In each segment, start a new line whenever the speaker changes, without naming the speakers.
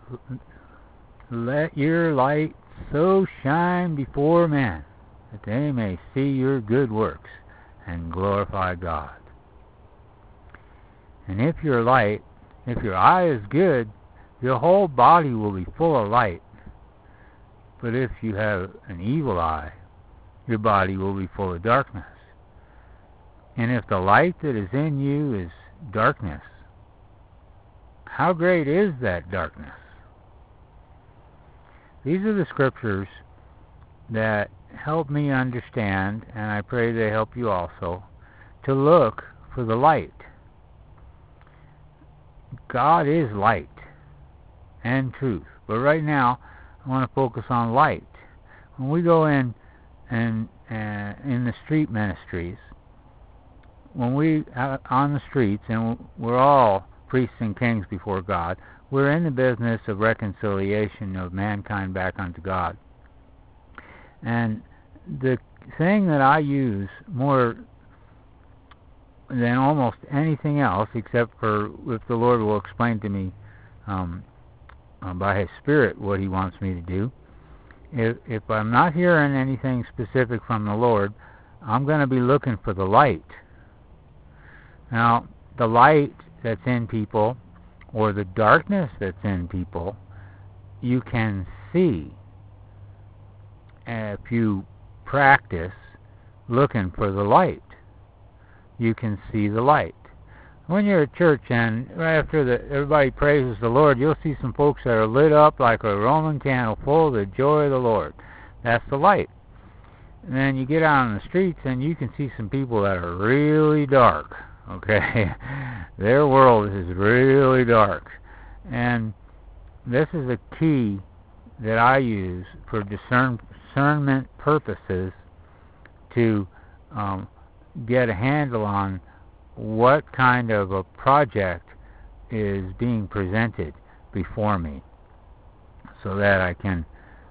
Let your light so shine before men that they may see your good works and glorify God. And if your eye is good, your whole body will be full of light. But if you have an evil eye, your body will be full of darkness. And if the light that is in you is darkness, how great is that darkness? These are the scriptures that help me understand, and I pray they help you also, to look for the light. God is light and truth. But right now, I want to focus on light. When we go in the street ministries, when we on the streets, and we're all priests and kings before God, we're in the business of reconciliation of mankind back unto God. And the thing that I use more than almost anything else, except for if the Lord will explain to me by His Spirit what He wants me to do, if I'm not hearing anything specific from the Lord, I'm going to be looking for the light. Now, the light that's in people, or the darkness that's in people, you can see if you practice looking for the light. You can see the light. When you're at church and right after everybody praises the Lord, you'll see some folks that are lit up like a Roman candle, full of the joy of the Lord. That's the light. And then you get out on the streets and you can see some people that are really dark. Okay? Their world is really dark. And this is a key that I use for discernment purposes to get a handle on what kind of a project is being presented before me, so that I can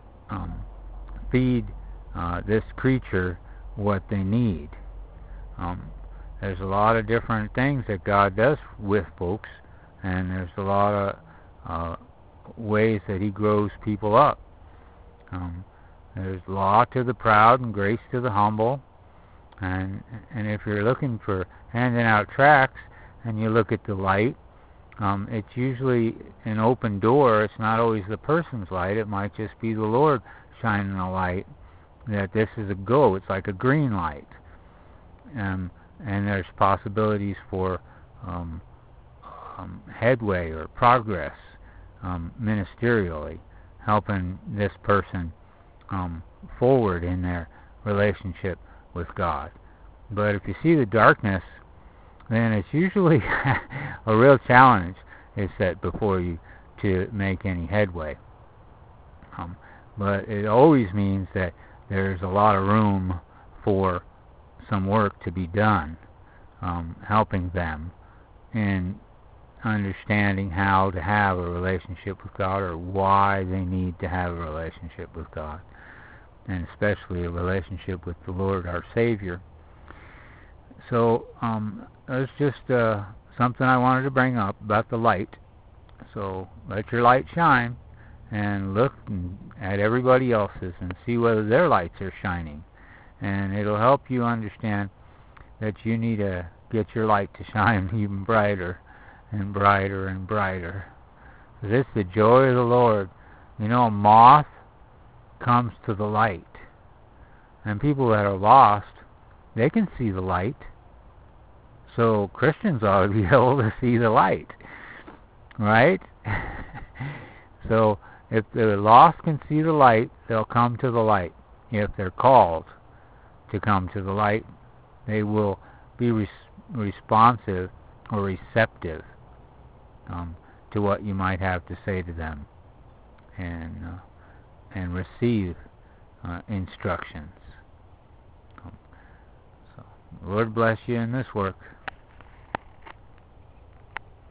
feed this creature what they need. There's a lot of different things that God does with folks, and there's a lot of ways that He grows people up. There's law to the proud and grace to the humble. And if you're looking for handing out tracts and you look at the light, it's usually an open door. It's not always the person's light. It might just be the Lord shining a light that this is a go. It's like a green light. And there's possibilities for headway or progress ministerially, helping this person forward in their relationship with God. But if you see the darkness, then it's usually a real challenge is set before you to make any headway. But it always means that there's a lot of room for some work to be done, helping them in understanding how to have a relationship with God, or why they need to have a relationship with God, and especially a relationship with the Lord our Savior. So that's just something I wanted to bring up about the light. So let your light shine, and look at everybody else's and see whether their lights are shining. And it'll help you understand that you need to get your light to shine even brighter and brighter and brighter. Because it's the joy of the Lord. You know, a moth comes to the light. And people that are lost, they can see the light. So Christians ought to be able to see the light. Right? So if the lost can see the light, they'll come to the light. If they're called to come to the light, they will be responsive or receptive to what you might have to say to them, and receive instructions. So, Lord bless you in this work.